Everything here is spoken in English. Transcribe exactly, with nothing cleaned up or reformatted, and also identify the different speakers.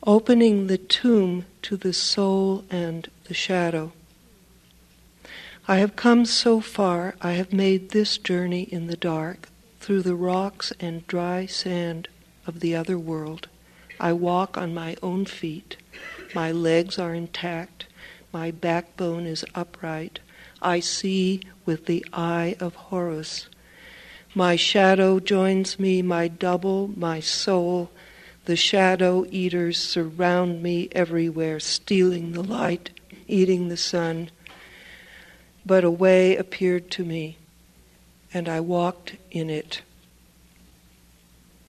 Speaker 1: opening the tomb to the soul and the shadow. I have come so far, I have made this journey in the dark, through the rocks and dry sand of the other world. I walk on my own feet. My legs are intact. My backbone is upright. I see with the eye of Horus. My shadow joins me, my double, my soul. The shadow eaters surround me everywhere, stealing the light, eating the sun. But a way appeared to me, and I walked in it.